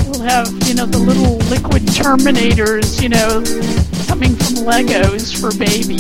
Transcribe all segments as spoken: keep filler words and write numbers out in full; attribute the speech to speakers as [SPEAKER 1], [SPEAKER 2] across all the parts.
[SPEAKER 1] We'll have, you know, the little liquid Terminators, you know, coming from Legos for baby.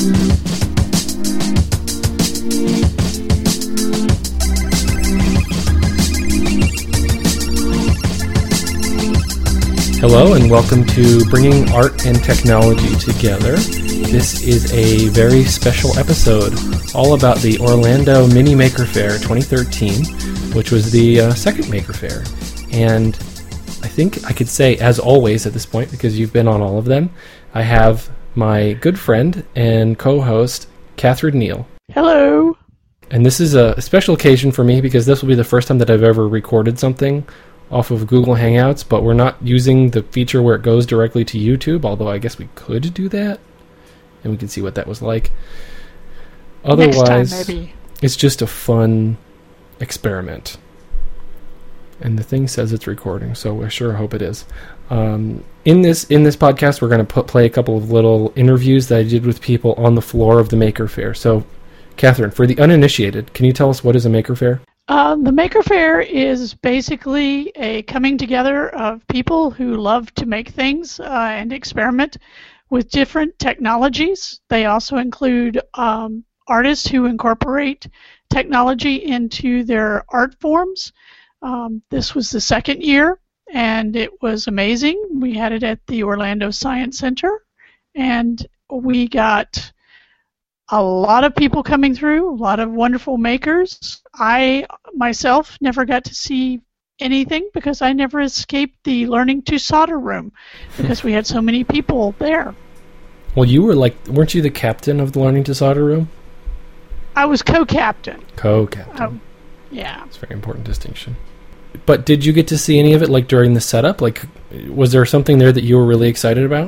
[SPEAKER 2] Hello and welcome to Bringing Art and Technology Together. This is a very special episode all about the Orlando Mini Maker Faire twenty thirteen, which was the uh, second Maker Faire. And I think I could say, as always at this point, because you've been on all of them, I have my good friend and co-host, Catherine Neal.
[SPEAKER 1] Hello.
[SPEAKER 2] And this is a special occasion for me because this will be the first time that I've ever recorded something off of Google Hangouts, but we're not using the feature where it goes directly to YouTube, although I guess we could do that, and we can see what that was like. Otherwise,
[SPEAKER 1] Next time, maybe.
[SPEAKER 2] It's just a fun experiment. And the thing says it's recording, so I sure hope it is. Um, in this in this podcast, we're going to put, play a couple of little interviews that I did with people on the floor of the Maker Faire. So, Catherine, for the uninitiated, can you tell us what is a Maker Faire?
[SPEAKER 1] Uh, the Maker Faire is basically a coming together of people who love to make things uh, and experiment with different technologies. They also include um, artists who incorporate technology into their art forms. Um, this was the second year, and it was amazing. We had it at the Orlando Science Center, and we got a lot of people coming through, a lot of wonderful makers. I, myself, never got to see anything because I never escaped the Learning to Solder room because we had so many people there.
[SPEAKER 2] Well, you were like, weren't you the captain of the Learning to Solder room?
[SPEAKER 1] I was co-captain.
[SPEAKER 2] Co-captain.
[SPEAKER 1] Um, yeah.
[SPEAKER 2] That's a very important distinction. But did you get to see any of it, like, during the setup? Like, was there something there that you were really excited about?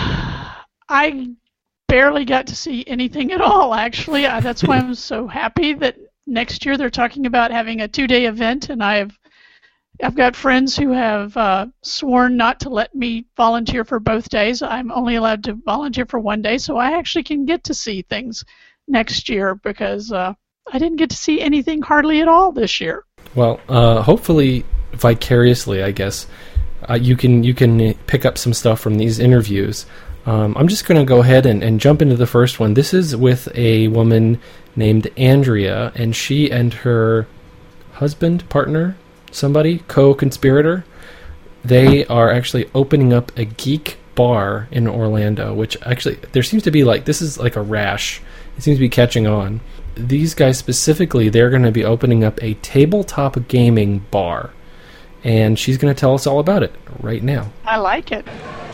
[SPEAKER 1] I barely got to see anything at all, actually. Uh, that's why I'm so happy that next year they're talking about having a two-day event, and I've I've got friends who have uh, sworn not to let me volunteer for both days. I'm only allowed to volunteer for one day, so I actually can get to see things next year because uh, I didn't get to see anything hardly at all this year.
[SPEAKER 2] Well, uh, hopefully, vicariously, I guess, uh, you can you can pick up some stuff from these interviews. Um, I'm just going to go ahead and, and jump into the first one. This is with a woman named Andrea, and she and her husband, partner, somebody, co-conspirator, they are actually opening up a geek bar in Orlando, which actually, there seems to be like, this is like a rash. It seems to be catching on. These guys specifically, they're going to be opening up a tabletop gaming bar, and she's going to tell us all about it right now.
[SPEAKER 1] I like it.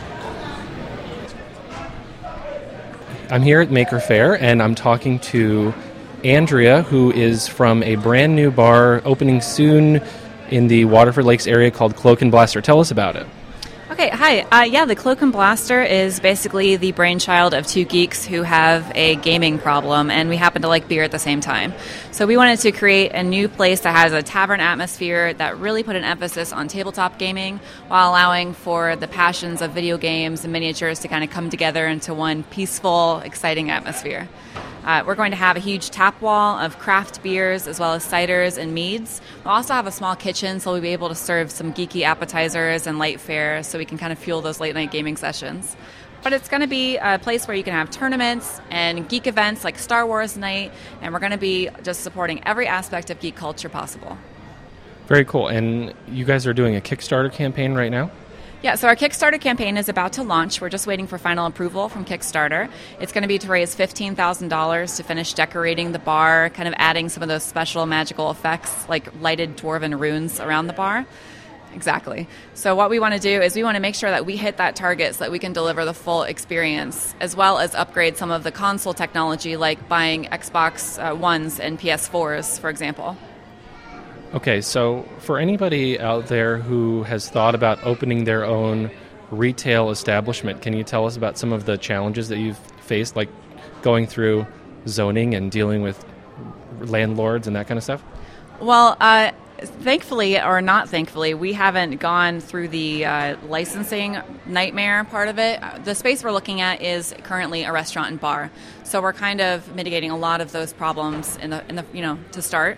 [SPEAKER 2] I'm here at Maker Faire, and I'm talking to Andrea, who is from a brand new bar opening soon in the Waterford Lakes area called Cloak and Blaster. Tell us about it.
[SPEAKER 3] Okay, hi. Uh, yeah, the Cloak and Blaster is basically the brainchild of two geeks who have a gaming problem, and we happen to like beer at the same time. So we wanted to create a new place that has a tavern atmosphere that really put an emphasis on tabletop gaming while allowing for the passions of video games and miniatures to kind of come together into one peaceful, exciting atmosphere. Uh, we're going to have a huge tap wall of craft beers as well as ciders and meads. We'll also have a small kitchen, so we'll be able to serve some geeky appetizers and light fare so we can kind of fuel those late-night gaming sessions. But it's going to be a place where you can have tournaments and geek events like Star Wars Night, and we're going to be just supporting every aspect of geek culture possible.
[SPEAKER 2] Very cool. And you guys are doing a Kickstarter campaign right now?
[SPEAKER 3] Yeah, so our Kickstarter campaign is about to launch. We're just waiting for final approval from Kickstarter. It's going to be to raise fifteen thousand dollars to finish decorating the bar, kind of adding some of those special magical effects like lighted dwarven runes around the bar. Exactly. So what we want to do is we want to make sure that we hit that target so that we can deliver the full experience, as well as upgrade some of the console technology like buying Xbox uh, Ones and P S fours, for example.
[SPEAKER 2] Okay, so for anybody out there who has thought about opening their own retail establishment, can you tell us about some of the challenges that you've faced, like going through zoning and dealing with landlords and that kind of stuff?
[SPEAKER 3] Well, uh, thankfully, or not thankfully, we haven't gone through the uh, licensing nightmare part of it. The space we're looking at is currently a restaurant and bar, so we're kind of mitigating a lot of those problems in the, in the you know, to start.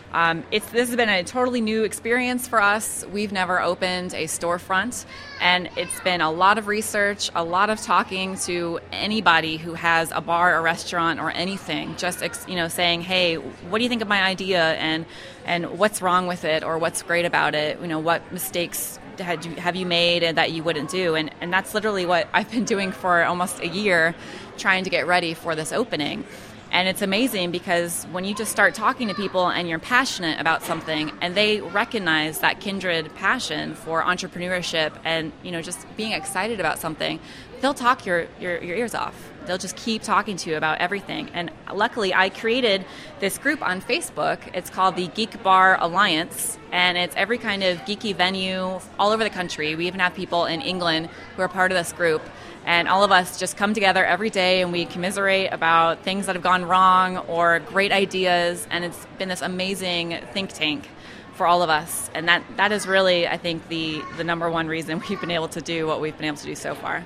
[SPEAKER 3] Um, it's this has been a totally new experience for us. We've never opened a storefront, and it's been a lot of research, a lot of talking to anybody who has a bar, a restaurant, or anything. Just you know, saying, "Hey, what do you think of my idea?" and and what's wrong with it, or what's great about it? You know, what mistakes had you, have you made and that you wouldn't do? And and that's literally what I've been doing for almost a year, trying to get ready for this opening. And it's amazing because when you just start talking to people and you're passionate about something and they recognize that kindred passion for entrepreneurship and, you know, just being excited about something, they'll talk your, your, your ears off. They'll just keep talking to you about everything. And luckily, I created this group on Facebook. It's called the Geek Bar Alliance, and it's every kind of geeky venue all over the country. We even have people in England who are part of this group. And all of us just come together every day and we commiserate about things that have gone wrong or great ideas. And it's been this amazing think tank for all of us. And that, that is really, I think, the, the number one reason we've been able to do what we've been able to do so far.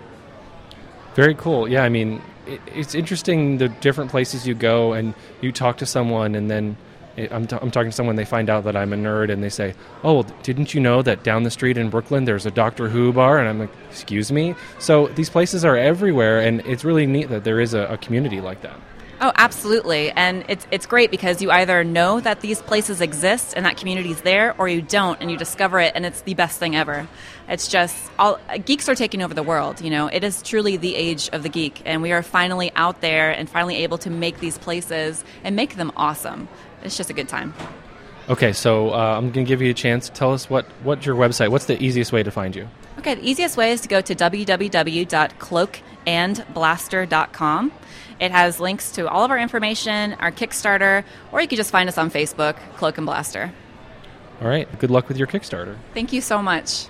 [SPEAKER 2] Very cool. Yeah, I mean, it, it's interesting the different places you go and you talk to someone and then it, I'm, t- I'm talking to someone, they find out that I'm a nerd and they say, oh, well, didn't you know that down the street in Brooklyn there's a Doctor Who bar? And I'm like, excuse me? So these places are everywhere, and it's really neat that there is a, a community like that.
[SPEAKER 3] Oh, absolutely. And it's it's great because you either know that these places exist and that community's there, or you don't and you discover it, and it's the best thing ever. It's just, all geeks are taking over the world, you know. It is truly the age of the geek, and we are finally out there and finally able to make these places and make them awesome. It's just a good time.
[SPEAKER 2] Okay, so uh, I'm going to give you a chance. Tell us what, what's your website. What's the easiest way to find you?
[SPEAKER 3] Okay, the easiest way is to go to w w w dot cloak and blaster dot com. It has links to all of our information, our Kickstarter, or you can just find us on Facebook, Cloak and Blaster.
[SPEAKER 2] All right. Good luck with your Kickstarter.
[SPEAKER 3] Thank you so much.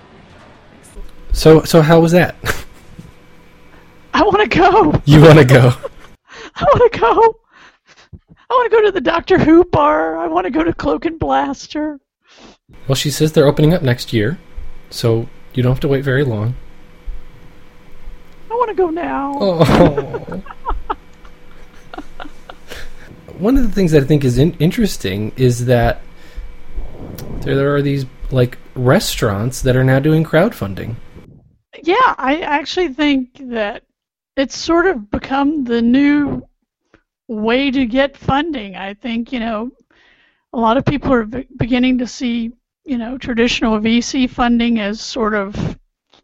[SPEAKER 2] So, so how was that?
[SPEAKER 1] I want to go.
[SPEAKER 2] You want to go?
[SPEAKER 1] I want to go. I want to go to the Doctor Who bar. I want to go to Cloak and Blaster.
[SPEAKER 2] Well, she says they're opening up next year, so you don't have to wait very long.
[SPEAKER 1] I want to go now.
[SPEAKER 2] Oh. One of the things that I think is in- interesting is that there, there are these like restaurants that are now doing crowdfunding.
[SPEAKER 1] Yeah, I actually think that it's sort of become the new way to get funding. I think, you know, a lot of people are be- beginning to see, you know, traditional V C funding as sort of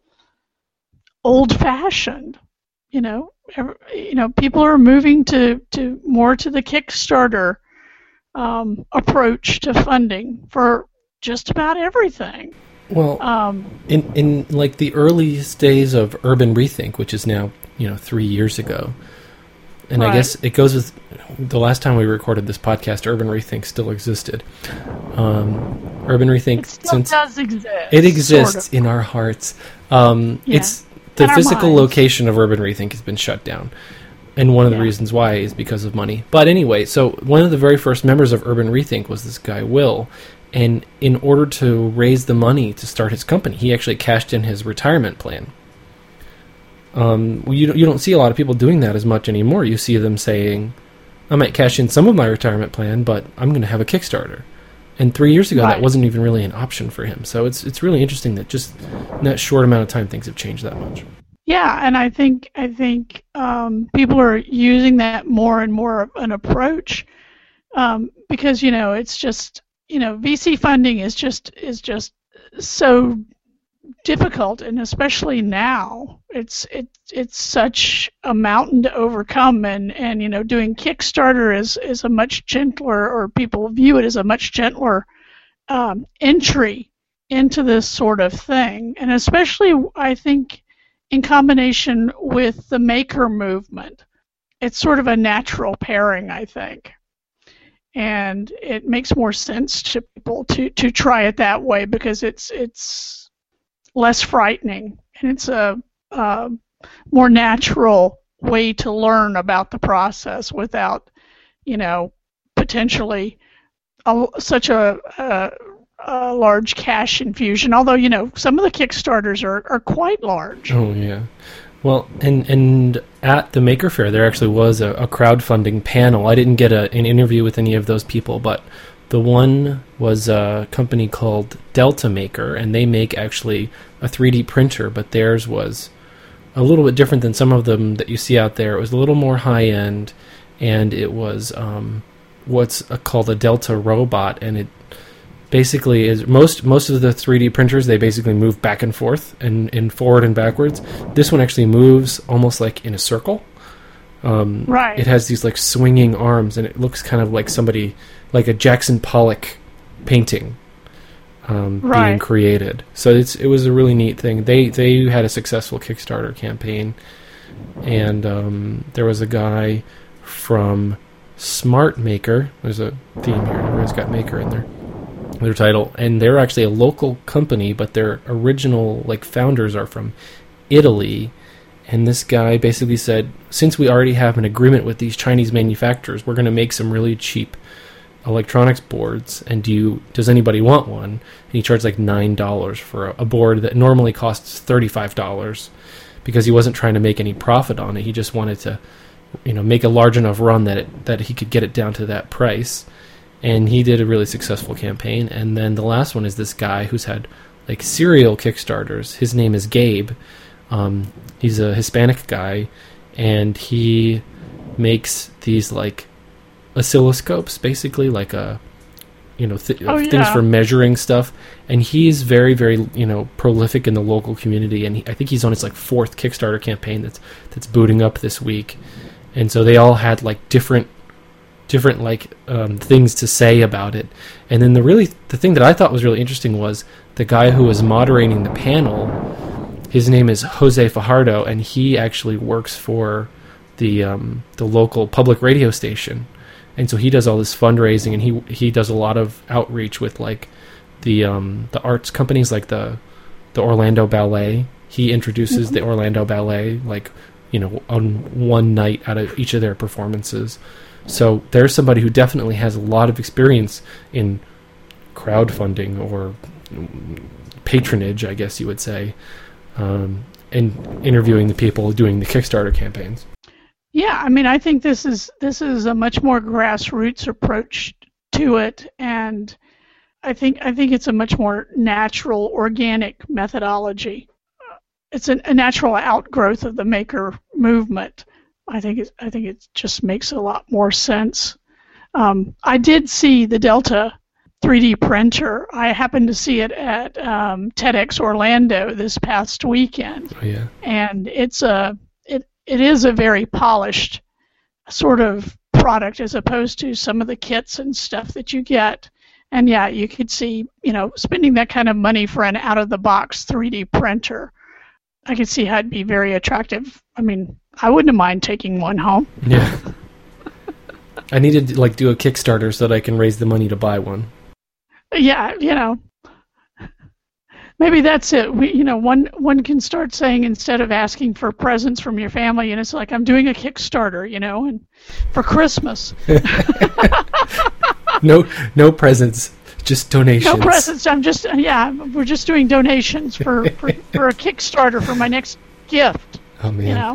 [SPEAKER 1] old-fashioned. You know, every, you know, people are moving to, to more to the Kickstarter um, approach to funding for just about everything.
[SPEAKER 2] Well,
[SPEAKER 1] um,
[SPEAKER 2] in in like the earliest days of Urban Rethink, which is now, you know, three years ago, and
[SPEAKER 1] right.
[SPEAKER 2] I guess it goes with the last time we recorded this podcast, Urban Rethink still existed. Um, Urban Rethink
[SPEAKER 1] it still
[SPEAKER 2] since
[SPEAKER 1] does exist.
[SPEAKER 2] It exists
[SPEAKER 1] sort of.
[SPEAKER 2] in our hearts. Um,
[SPEAKER 1] Yeah.
[SPEAKER 2] It's the
[SPEAKER 1] In our
[SPEAKER 2] physical
[SPEAKER 1] minds.
[SPEAKER 2] location of Urban Rethink has been shut down. And one of the
[SPEAKER 1] Yeah.
[SPEAKER 2] reasons why is because of money. But anyway, so one of the very first members of Urban Rethink was this guy, Will. And in order to raise the money to start his company, he actually cashed in his retirement plan. Um, you, don't- you don't see a lot of people doing that as much anymore. You see them saying, I might cash in some of my retirement plan, but I'm going to have a Kickstarter. And three years ago,
[SPEAKER 1] Right.
[SPEAKER 2] that wasn't even really an option for him. So it's it's really interesting that just in that short amount of time, things have changed that much.
[SPEAKER 1] Yeah, and I think I think um, people are using that more and more of an approach um, because you know it's just you know V C funding is just is just so difficult, and especially now it's it it's such a mountain to overcome, and, and you know doing Kickstarter is is a much gentler, or people view it as a much gentler um, entry into this sort of thing, and especially I think in combination with the maker movement, it's sort of a natural pairing, I think. And it makes more sense to people to, to try it that way because it's it's less frightening, and it's a, a more natural way to learn about the process without, you know, potentially a, such a, a, a large cash infusion. Although, you know, some of the Kickstarters are, are quite large.
[SPEAKER 2] Oh, yeah. Well, and and at the Maker Faire, there actually was a, a crowdfunding panel. I didn't get a, an interview with any of those people, but The one was a company called Delta Maker, and they make actually a three D printer, but theirs was a little bit different than some of them that you see out there. It was a little more high-end, and it was um, what's a, called a Delta Robot, and it basically is most most of the three D printers, they basically move back and forth and, and forward and backwards. This one actually moves almost like in a circle. Um,
[SPEAKER 1] right.
[SPEAKER 2] It has these like swinging arms, and it looks kind of like somebody, like a Jackson Pollock painting um,
[SPEAKER 1] right.
[SPEAKER 2] being created. So it's it was a really neat thing. They they had a successful Kickstarter campaign, and um, there was a guy from Smart Maker. There's a theme here. Everyone's got Maker in there. Their title, and they're actually a local company, but their original like founders are from Italy. And this guy basically said, since we already have an agreement with these Chinese manufacturers, we're going to make some really cheap electronics boards. And do you, does anybody want one? And he charged like nine dollars for a, a board that normally costs thirty-five dollars, because he wasn't trying to make any profit on it. He just wanted to, you know, make a large enough run that it, that he could get it down to that price. And he did a really successful campaign. And then the last one is this guy who's had like serial Kickstarters. His name is Gabe. Um, he's a Hispanic guy, and he makes these like oscilloscopes, basically like a, you know, th-
[SPEAKER 1] oh,
[SPEAKER 2] things
[SPEAKER 1] yeah.
[SPEAKER 2] for measuring stuff. And he's very, very, you know, prolific in the local community. And he, I think he's on his like fourth Kickstarter campaign that's that's booting up this week. And so they all had like different. different like um, things to say about it. And then the really the thing that I thought was really interesting was the guy who was moderating the panel. His name is Jose Fajardo, and he actually works for the um, the local public radio station. And so he does all this fundraising, and he he does a lot of outreach with like the um, the arts companies, like the the Orlando Ballet. He introduces mm-hmm. the Orlando Ballet like, you know, on one night out of each of their performances. So there's somebody who definitely has a lot of experience in crowdfunding or patronage, I guess you would say, um, and interviewing the people doing the Kickstarter campaigns.
[SPEAKER 1] Yeah, I mean, I think this is this is a much more grassroots approach to it, and I think I think it's a much more natural, organic methodology. It's a, a natural outgrowth of the maker movement. I think it, I think it just makes a lot more sense. Um, I did see the Delta three D printer. I happened to see it at um, TEDx Orlando this past weekend.
[SPEAKER 2] Oh, yeah.
[SPEAKER 1] And it's a it it is a very polished sort of product as opposed to some of the kits and stuff that you get. And yeah, you could see, you know, spending that kind of money for an out of the box three D printer. I could see how it'd be very attractive. I mean, I wouldn't mind taking one home.
[SPEAKER 2] Yeah. I need to like do a Kickstarter so that I can raise the money to buy one.
[SPEAKER 1] Yeah, you know. Maybe that's it. We, you know, one one can start saying, instead of asking for presents from your family, and it's like, I'm doing a Kickstarter, you know, and for Christmas.
[SPEAKER 2] no no presents. Just donations.
[SPEAKER 1] No presents. I'm just, yeah, we're just doing donations for, for, for a Kickstarter for my next gift.
[SPEAKER 2] Oh, man.
[SPEAKER 1] You know?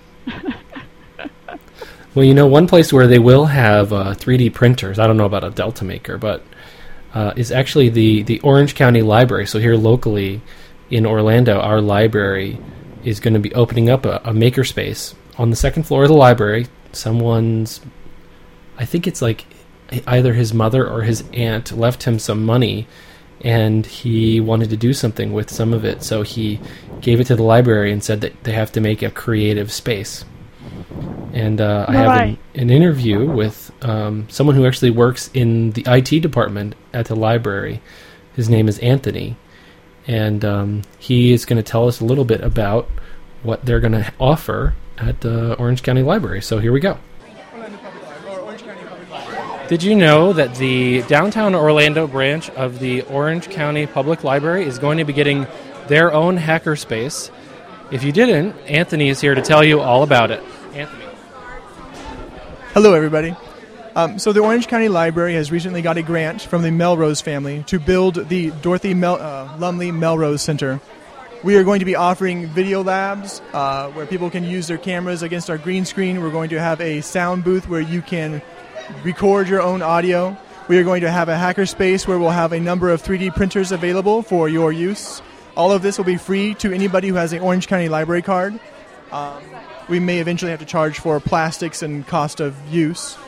[SPEAKER 2] Well, you know, one place where they will have uh, three D printers, I don't know about a Delta Maker, but uh, is actually the, the Orange County Library. So here locally in Orlando, our library is going to be opening up a, a makerspace on the second floor of the library. Someone's, I think it's like, either his mother or his aunt left him some money, and he wanted to do something with some of it, so he gave it to the library and said that they have to make a creative space. And uh, I have
[SPEAKER 1] right.
[SPEAKER 2] an, an interview with um, someone who actually works in the I T department at the library. His name is Anthony, and um, he is going to tell us a little bit about what they're going to offer at the Orange County Library. So here we go. Did you know that the downtown Orlando branch of the Orange County Public Library is going to be getting their own hackerspace? If you didn't, Anthony is here to tell you all about it. Anthony.
[SPEAKER 4] Hello, everybody. Um, so the Orange County Library has recently got a grant from the Melrose family to build the Dorothy Mel- uh, Lumley Melrose Center. We are going to be offering video labs uh, where people can use their cameras against our green screen. We're going to have a sound booth where you can record your own audio. We are going to have a hackerspace where we'll have a number of three D printers available for your use. All of this will be free to anybody who has an Orange County Library card. Um, we may eventually have to charge for plastics and cost of use.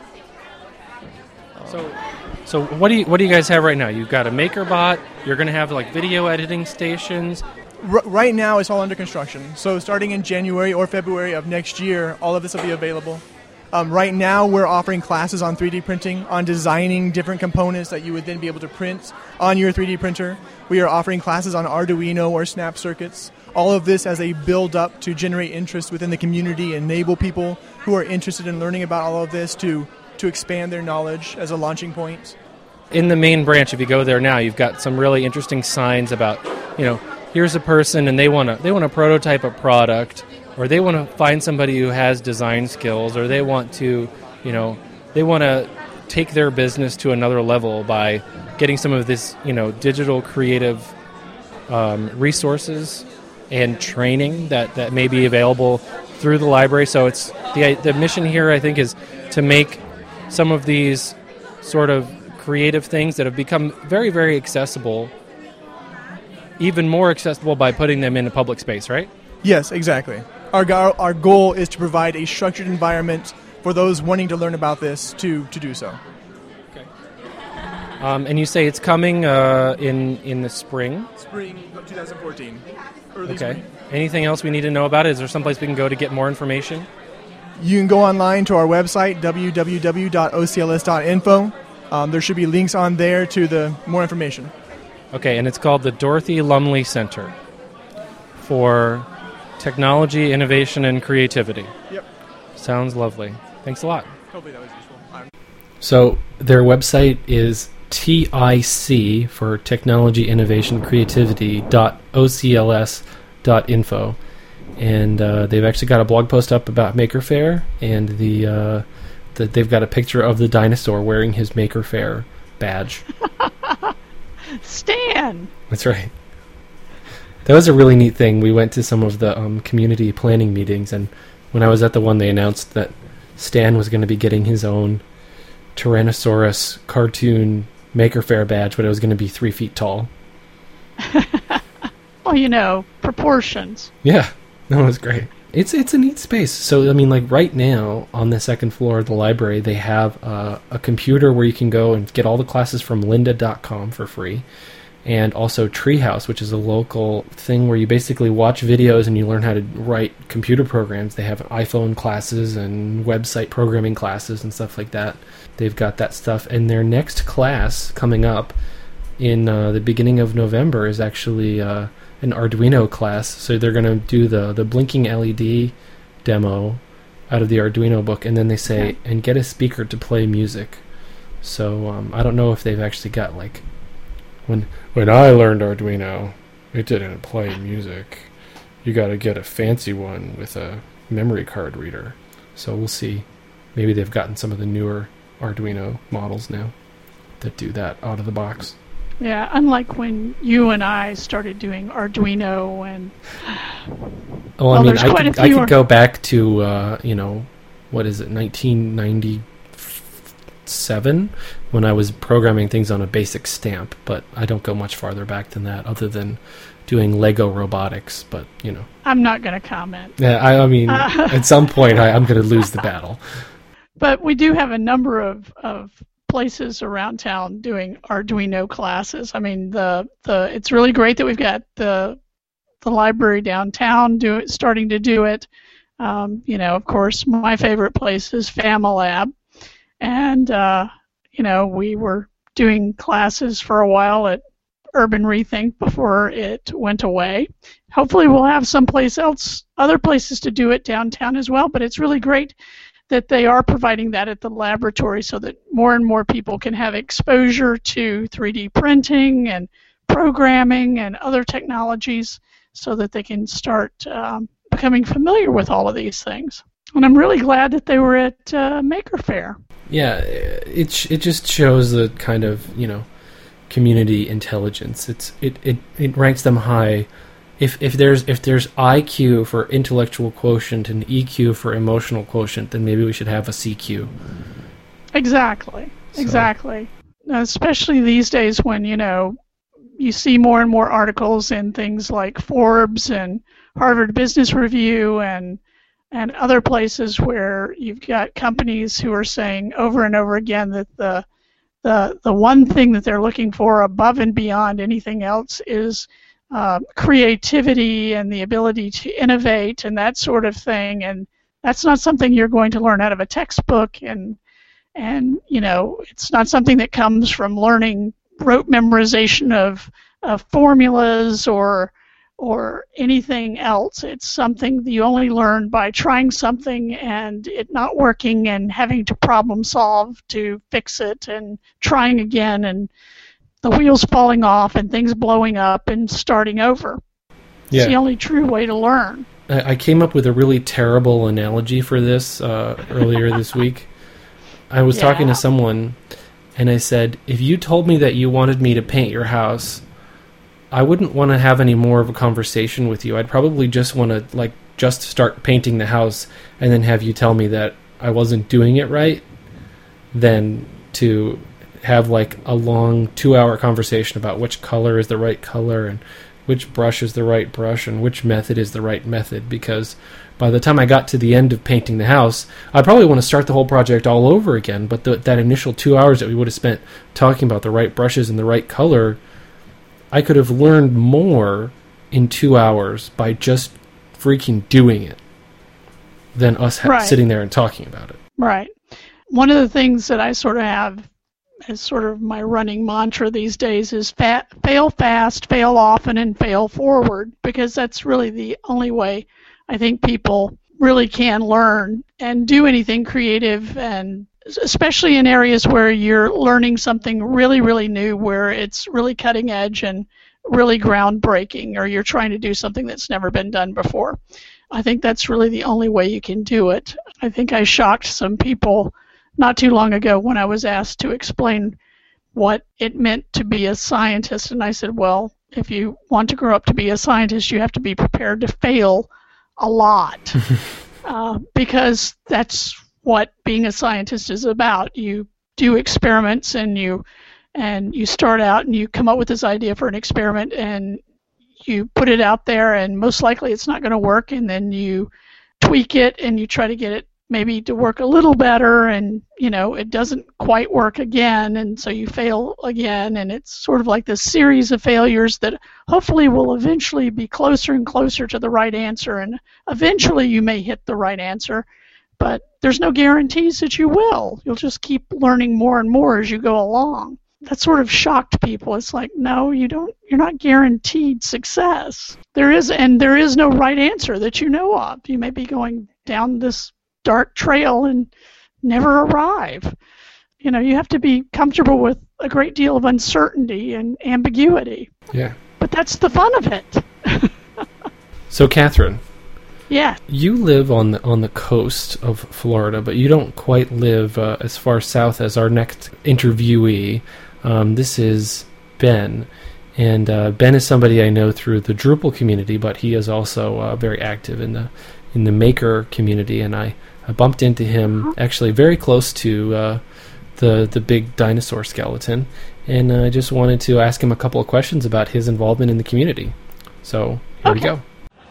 [SPEAKER 2] So, so what do you what do you guys have right now? You've got a MakerBot. You're going to have like video editing stations.
[SPEAKER 4] R- right now, it's all under construction. So starting in January or February of next year, all of this will be available. Um, right now, we're offering classes on three D printing, on designing different components that you would then be able to print on your three D printer. We are offering classes on Arduino or Snap Circuits. All of this as a build-up to generate interest within the community, enable people who are interested in learning about all of this to, to expand their knowledge as a launching point.
[SPEAKER 2] In the main branch, if you go there now, you've got some really interesting signs about, you know, here's a person and they want to they want to prototype a product, or they want to find somebody who has design skills, or they want to, you know, they want to take their business to another level by getting some of this, you know, digital creative um, resources and training that, that may be available through the library. So it's the the mission here, I think, is to make some of these sort of creative things that have become very, very accessible even more accessible by putting them in a public space, right?
[SPEAKER 4] Yes, exactly. Our go- our goal is to provide a structured environment for those wanting to learn about this to, to do so.
[SPEAKER 2] Okay. Um, and you say it's coming uh, in in the spring?
[SPEAKER 4] Spring of twenty fourteen. Early
[SPEAKER 2] okay.
[SPEAKER 4] spring.
[SPEAKER 2] Anything else we need to know about it? Is there someplace we can go to get more information?
[SPEAKER 4] You can go online to our website, w w w dot o c l s dot info. Um, there should be links on there to the more information.
[SPEAKER 2] Okay, and it's called the Dorothy Lumley Center for Technology, Innovation, and Creativity.
[SPEAKER 4] Yep.
[SPEAKER 2] Sounds lovely. Thanks a lot.
[SPEAKER 4] Hopefully that was useful. Um,
[SPEAKER 2] So their website is T I C for Technology, Innovation, Creativity dot O C L S dot info. And uh, they've actually got a blog post up about Maker Faire, and the, uh, the they've got a picture of the dinosaur wearing his Maker Faire badge.
[SPEAKER 1] Stan!
[SPEAKER 2] That's right. That was a really neat thing. We went to some of the um, community planning meetings, and when I was at the one, they announced that Stan was going to be getting his own Tyrannosaurus cartoon Maker Faire badge, but it was going to be three feet tall.
[SPEAKER 1] Well, you know, proportions.
[SPEAKER 2] Yeah, that was great. It's it's a neat space. So, I mean, like right now on the second floor of the library, they have uh, a computer where you can go and get all the classes from lynda dot com for free. And also Treehouse, which is a local thing where you basically watch videos and you learn how to write computer programs. They have iPhone classes and website programming classes and stuff like that. They've got that stuff. And their next class coming up in uh, the beginning of November is actually uh, an Arduino class. So they're going to do the, the blinking L E D demo out of the Arduino book, and then they say, yeah. and get a speaker to play music. So um, I don't know if they've actually got like... When when I learned Arduino, it didn't play music. You got to get a fancy one with a memory card reader. So we'll see. Maybe they've gotten some of the newer Arduino models now that do that out of the box.
[SPEAKER 1] Yeah, unlike when you and I started doing Arduino and...
[SPEAKER 2] Oh,
[SPEAKER 1] well,
[SPEAKER 2] I mean, I
[SPEAKER 1] quite
[SPEAKER 2] could,
[SPEAKER 1] a
[SPEAKER 2] I
[SPEAKER 1] few
[SPEAKER 2] could
[SPEAKER 1] or-
[SPEAKER 2] go back to, uh, you know, what is it, nineteen ninety-seven, when I was programming things on a basic stamp, but I don't go much farther back than that, other than doing Lego robotics, but, you know.
[SPEAKER 1] I'm not going to comment.
[SPEAKER 2] Yeah, I, I mean,
[SPEAKER 1] Uh,
[SPEAKER 2] at some point, I, I'm going to lose the battle.
[SPEAKER 1] But we do have a number of, of places around town doing Arduino classes. I mean, the the it's really great that we've got the the library downtown do it, starting to do it. Um, you know, of course, my favorite place is FamiLab, and uh, you know, we were doing classes for a while at Urban Rethink before it went away. Hopefully, we'll have someplace else, other places to do it downtown as well. But it's really great that they are providing that at the laboratory so that more and more people can have exposure to three D printing and programming and other technologies so that they can start um, becoming familiar with all of these things. And I'm really glad that they were at uh, Maker Faire.
[SPEAKER 2] Yeah, it sh- it just shows the kind of, you know, community intelligence. It's it, it, it ranks them high. If if there's if there's I Q for intellectual quotient and E Q for emotional quotient, then maybe we should have a C Q.
[SPEAKER 1] Exactly.
[SPEAKER 2] So.
[SPEAKER 1] Exactly. Especially these days when, you know, you see more and more articles in things like Forbes and Harvard Business Review and and other places where you've got companies who are saying over and over again that the the the one thing that they're looking for above and beyond anything else is uh, creativity and the ability to innovate and that sort of thing. And that's not something you're going to learn out of a textbook, and and you know it's not something that comes from learning rote memorization of, of formulas or or anything else. It's something that you only learn by trying something and it not working and having to problem solve to fix it and trying again and the wheels falling off and things blowing up and starting over.
[SPEAKER 2] Yeah.
[SPEAKER 1] It's the only true way to learn.
[SPEAKER 2] I came up with a really terrible analogy for this uh, earlier this week. I was yeah. talking to someone, and I said, if you told me that you wanted me to paint your house, I wouldn't want to have any more of a conversation with you. I'd probably just want to like just start painting the house and then have you tell me that I wasn't doing it right, than to have like a long two-hour conversation about which color is the right color and which brush is the right brush and which method is the right method, because by the time I got to the end of painting the house, I'd probably want to start the whole project all over again, but the, that initial two hours that we would have spent talking about the right brushes and the right color, I could have learned more in two hours by just freaking doing it than us ha-
[SPEAKER 1] right.
[SPEAKER 2] sitting there and talking about it.
[SPEAKER 1] Right. One of the things that I sort of have as sort of my running mantra these days is fa- fail fast, fail often, and fail forward, because that's really the only way I think people really can learn and do anything creative, and especially in areas where you're learning something really, really new, where it's really cutting edge and really groundbreaking, or you're trying to do something that's never been done before. I think that's really the only way you can do it. I think I shocked some people not too long ago when I was asked to explain what it meant to be a scientist, and I said, well, if you want to grow up to be a scientist, you have to be prepared to fail a lot, uh, because that's what being a scientist is about. You do experiments, and you and you start out and you come up with this idea for an experiment, and you put it out there, and most likely it's not going to work, and then you tweak it and you try to get it maybe to work a little better, and you know it doesn't quite work again, and so you fail again, and it's sort of like this series of failures that hopefully will eventually be closer and closer to the right answer, and eventually you may hit the right answer, but there's no guarantees that you will. You'll just keep learning more and more as you go along. That sort of shocked people. It's like, no, you don't, you're not guaranteed success. There is, and there is no right answer that you know of. You may be going down this dark trail and never arrive. You know, you have to be comfortable with a great deal of uncertainty and ambiguity.
[SPEAKER 2] Yeah.
[SPEAKER 1] But that's the fun of it.
[SPEAKER 2] So, Catherine.
[SPEAKER 1] Yeah.
[SPEAKER 2] You live on the on the coast of Florida, but you don't quite live uh, as far south as our next interviewee. Um, this is Ben. And uh, Ben is somebody I know through the Drupal community, but he is also uh, very active in the in the Maker community, and I, I bumped into him actually very close to uh, the the big dinosaur skeleton, and I uh, just wanted to ask him a couple of questions about his involvement in the community. So here okay. we go.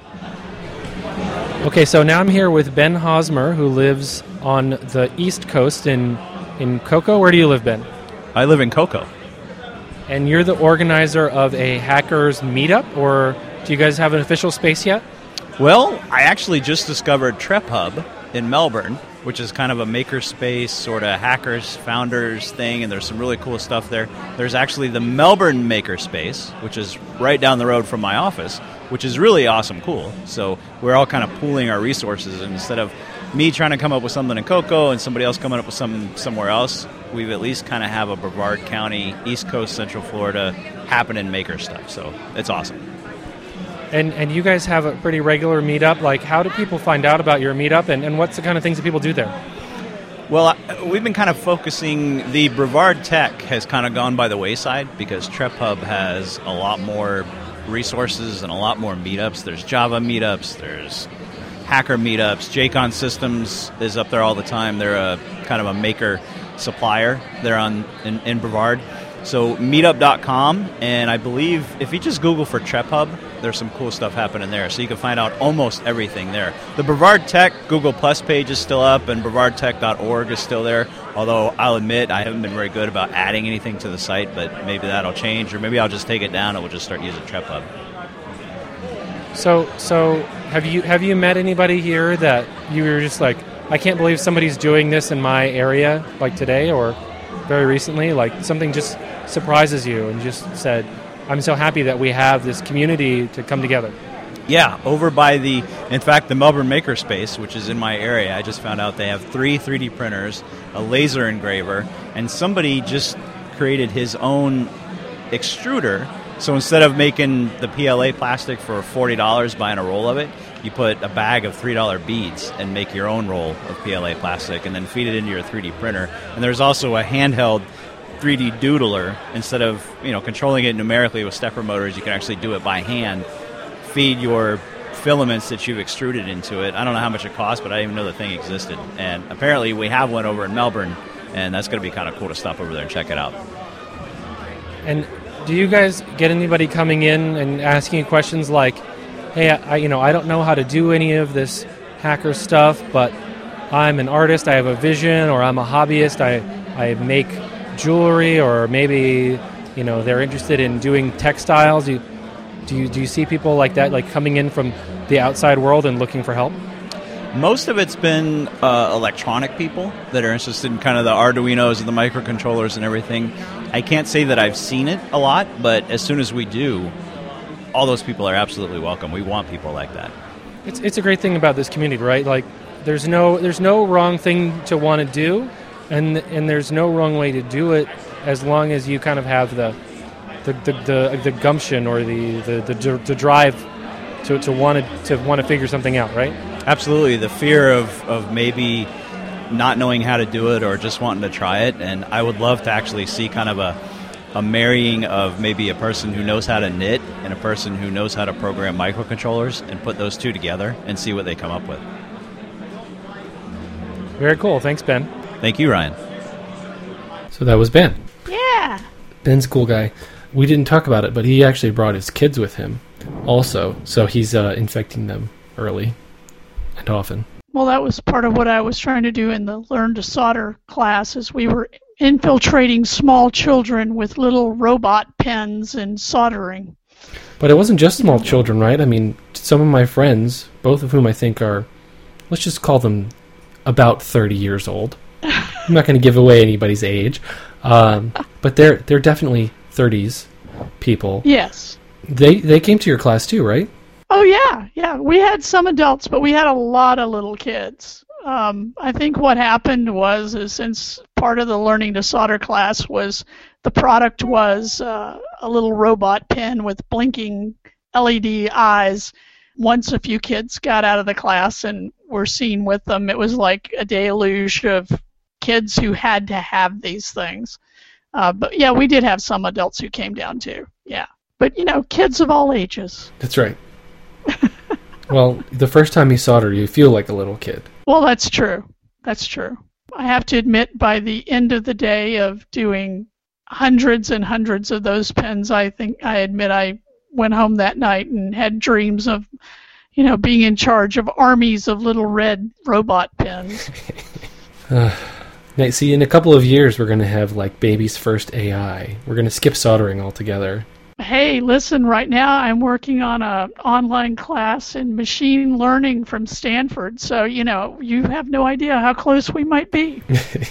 [SPEAKER 2] Okay, so now I'm here with Ben Hosmer, who lives on the East Coast in, in Cocoa. Where do you live, Ben?
[SPEAKER 5] I live in Cocoa.
[SPEAKER 2] And you're the organizer of a hackers meetup, or do you guys have an official space yet?
[SPEAKER 5] Well, I actually just discovered TrepHub in Melbourne, which is kind of a makerspace, sort of hackers, founders thing, and there's some really cool stuff there. There's actually the Melbourne Makerspace, which is right down the road from my office, which is really awesome cool. So we're all kind of pooling our resources, and instead of me trying to come up with something in Cocoa and somebody else coming up with something somewhere else, we've at least kind of have a Brevard County, East Coast, Central Florida happening maker stuff. So it's awesome.
[SPEAKER 2] And and you guys have a pretty regular meetup. Like, how do people find out about your meetup, and, and what's the kind of things that people do there?
[SPEAKER 5] Well, we've been kind of focusing, the Brevard Tech has kind of gone by the wayside because TrepHub has a lot more resources and a lot more meetups. There's Java meetups, there's hacker meetups. J CON Systems is up there all the time. They're a kind of a maker supplier there on in, in Brevard. So meetup dot com, and I believe if you just Google for Trep Hub, there's some cool stuff happening there. So you can find out almost everything there. The Brevard Tech Google Plus page is still up, and brevard tech dot org is still there. Although I'll admit I haven't been very good about adding anything to the site, but maybe that'll change, or maybe I'll just take it down and we'll just start using Trep Hub.
[SPEAKER 2] So, so have you have you met anybody here that you were just like, I can't believe somebody's doing this in my area, like today or very recently? Like something just surprises you and just said, I'm so happy that we have this community to come together.
[SPEAKER 5] Yeah, over by the, in fact, the Melbourne Makerspace, which is in my area, I just found out they have three three D printers, a laser engraver, and somebody just created his own extruder. So instead of making the P L A plastic for forty dollars, buying a roll of it, you put a bag of three dollar beads and make your own roll of P L A plastic and then feed it into your three D printer. And there's also a handheld three D doodler. Instead of, you know, controlling it numerically with stepper motors, you can actually do it by hand. Feed your filaments that you've extruded into it. I don't know how much it costs, but I didn't even know the thing existed. And apparently we have one over in Melbourne, and that's going to be kind of cool to stop over there and check it out.
[SPEAKER 2] And do you guys get anybody coming in and asking questions like, hey, I, you know, I don't know how to do any of this hacker stuff, but I'm an artist, I have a vision, or I'm a hobbyist, I, I make jewelry, or maybe, you know, they're interested in doing textiles. Do you, do you, do you see people like that, like coming in from the outside world and looking for help?
[SPEAKER 5] Most of it's been uh, electronic people that are interested in kind of the Arduinos and the microcontrollers and everything. I can't say that I've seen it a lot, but as soon as we do, all those people are absolutely welcome. We want people like that.
[SPEAKER 2] It's it's a great thing about this community, right? Like, there's no there's no wrong thing to want to do, and and there's no wrong way to do it as long as you kind of have the the the, the, the gumption or the the, the, the drive to to want to to want to figure something out, right?
[SPEAKER 5] Absolutely. The fear of, of maybe not knowing how to do it or just wanting to try it. And I would love to actually see kind of a, a marrying of maybe a person who knows how to knit and a person who knows how to program microcontrollers and put those two together and see what they come up with.
[SPEAKER 2] Very cool. Thanks, Ben.
[SPEAKER 5] Thank you, Ryan.
[SPEAKER 2] So that was Ben.
[SPEAKER 1] Yeah.
[SPEAKER 2] Ben's a cool guy. We didn't talk about it, but he actually brought his kids with him also. So he's uh, infecting them early and often.
[SPEAKER 1] Well, that was part of what I was trying to do in the Learn to Solder class, is we were infiltrating small children with little robot pens and soldering.
[SPEAKER 2] But it wasn't just small children, right? I mean, some of my friends, both of whom I think are, let's just call them about thirty years old. I'm not going to give away anybody's age, um, but they're they're definitely thirties people.
[SPEAKER 1] Yes.
[SPEAKER 2] They they came to your class too, right?
[SPEAKER 1] Oh, yeah, yeah. We had some adults, but we had a lot of little kids. Um, I think what happened was, is since part of the Learning to Solder class was, the product was uh, a little robot pen with blinking L E D eyes, once a few kids got out of the class and were seen with them, it was like a deluge of kids who had to have these things. Uh, but, yeah, we did have some adults who came down, too, yeah. But, you know, kids of all ages.
[SPEAKER 2] That's right. Well, the first time you solder, you feel like a little kid.
[SPEAKER 1] Well, that's true. That's true. I have to admit, by the end of the day of doing hundreds and hundreds of those pens, I think I admit I went home that night and had dreams of, you know, being in charge of armies of little red robot pens.
[SPEAKER 2] uh, now, see, in a couple of years, we're going to have, like, baby's first A I. We're going to skip soldering altogether.
[SPEAKER 1] Hey, listen, right now I'm working on a online class in machine learning from Stanford, so, you know, you have no idea how close we might be.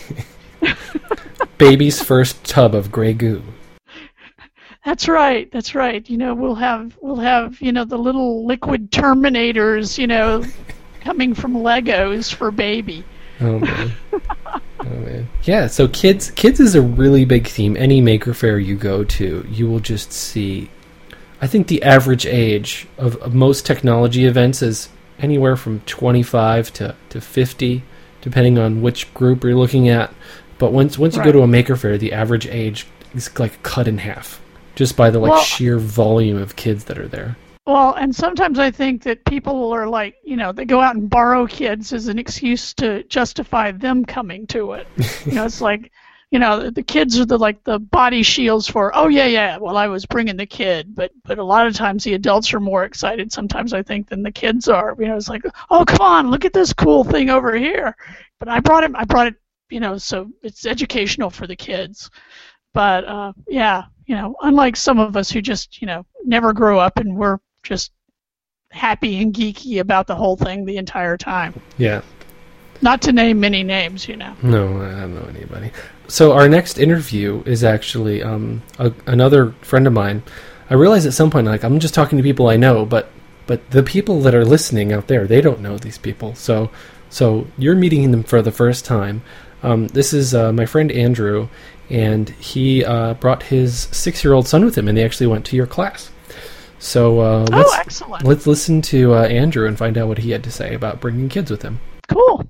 [SPEAKER 2] Baby's first tub of gray goo.
[SPEAKER 1] That's right, that's right. You know, we'll have, we'll have, you know, the little liquid Terminators, you know, coming from Legos for baby.
[SPEAKER 2] Oh, man. Oh, man. Yeah, so kids kids is a really big theme. Any maker fair you go to, you will just see, I think the average age of, of most technology events is anywhere from twenty-five to, to fifty, depending on which group you're looking at. But once once you
[SPEAKER 1] right.
[SPEAKER 2] go to a maker fair, the average age is like cut in half, just by the like
[SPEAKER 1] well,
[SPEAKER 2] sheer volume of kids that are there.
[SPEAKER 1] Well, and sometimes I think that people are like, you know, they go out and borrow kids as an excuse to justify them coming to it. You know, it's like, you know, the, the kids are the like the body shields for, oh yeah, yeah, well I was bringing the kid, but but a lot of times the adults are more excited sometimes I think than the kids are. You know, it's like, oh come on, look at this cool thing over here. But I brought it, I brought it, you know, so it's educational for the kids. But uh, yeah, you know, unlike some of us who just, you know, never grow up and we're just happy and geeky about the whole thing the entire time.
[SPEAKER 2] Yeah.
[SPEAKER 1] Not to name many names, you know.
[SPEAKER 2] No, I don't know anybody. So our next interview is actually um, a, another friend of mine. I realized at some point, like, I'm just talking to people I know, but but the people that are listening out there, they don't know these people. So so you're meeting them for the first time. Um, this is uh, my friend Andrew, and he uh, brought his six-year-old son with him, and they actually went to your class. So uh, let's,
[SPEAKER 1] oh, excellent.
[SPEAKER 2] let's listen to uh, Andrew and find out what he had to say about bringing kids with him.
[SPEAKER 1] Cool.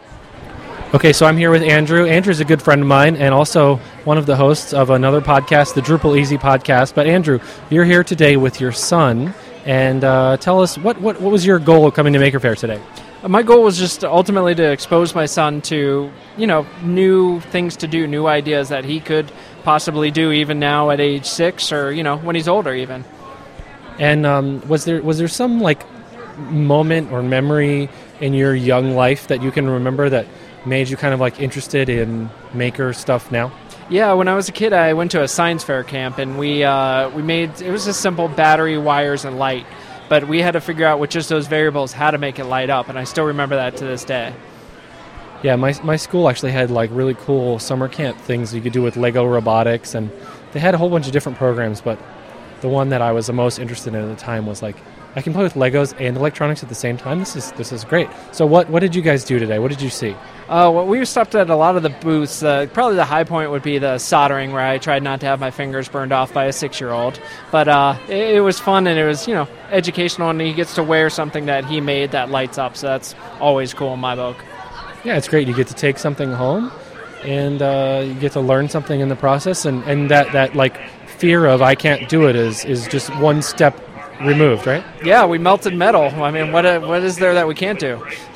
[SPEAKER 2] Okay, so I'm here with Andrew. Andrew's a good friend of mine and also one of the hosts of another podcast, the Drupal Easy podcast. But Andrew, you're here today with your son, and uh, tell us, what, what, what was your goal of coming to Maker Faire today?
[SPEAKER 6] My goal was just ultimately to expose my son to, you know, new things to do, new ideas that he could possibly do even now at age six or, you know, when he's older even.
[SPEAKER 2] And um, was there was there some, like, moment or memory in your young life that you can remember that made you kind of like interested in maker stuff now?
[SPEAKER 6] Yeah, when I was a kid, I went to a science fair camp, and we uh, we made, it was just simple battery, wires, and light, but we had to figure out with just those variables how to make it light up, and I still remember that to this day.
[SPEAKER 2] Yeah, my my school actually had like really cool summer camp things you could do with Lego robotics, and they had a whole bunch of different programs, but the one that I was the most interested in at the time was like, I can play with Legos and electronics at the same time. This is this is great. So what, what did you guys do today? What did you see?
[SPEAKER 6] Uh, well, we stopped at a lot of the booths. Uh, probably the high point would be the soldering, where I tried not to have my fingers burned off by a six-year-old. But uh, it, it was fun, and it was, you know, educational, and he gets to wear something that he made that lights up, so that's always cool in my book.
[SPEAKER 2] Yeah, it's great. You get to take something home, and uh, you get to learn something in the process, and, and that, that like fear of I can't do it is, is just one step removed, right?
[SPEAKER 6] Yeah, we melted metal. I mean, what uh, what is there that we can't do?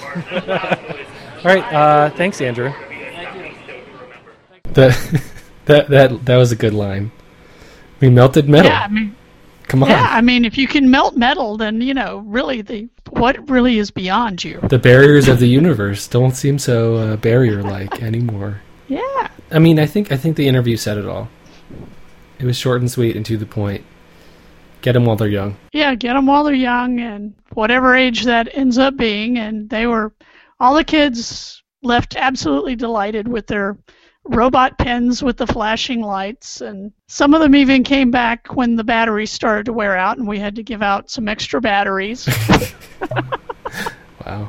[SPEAKER 2] All right, uh, thanks, Andrew. Thank you. That, that, that, that was a good line. We melted metal.
[SPEAKER 1] Yeah, I mean,
[SPEAKER 2] Come on.
[SPEAKER 1] Yeah, I mean, if you can melt metal, then, you know, really, the what really is beyond you?
[SPEAKER 2] The barriers of the universe don't seem so uh, barrier-like anymore.
[SPEAKER 1] Yeah.
[SPEAKER 2] I mean, I think I think the interview said it all. It was short and sweet and to the point. Get them while they're young.
[SPEAKER 1] Yeah, get them while they're young, and whatever age that ends up being. And they were, all the kids left absolutely delighted with their robot pens with the flashing lights, and some of them even came back when the batteries started to wear out, and we had to give out some extra batteries.
[SPEAKER 2] Wow.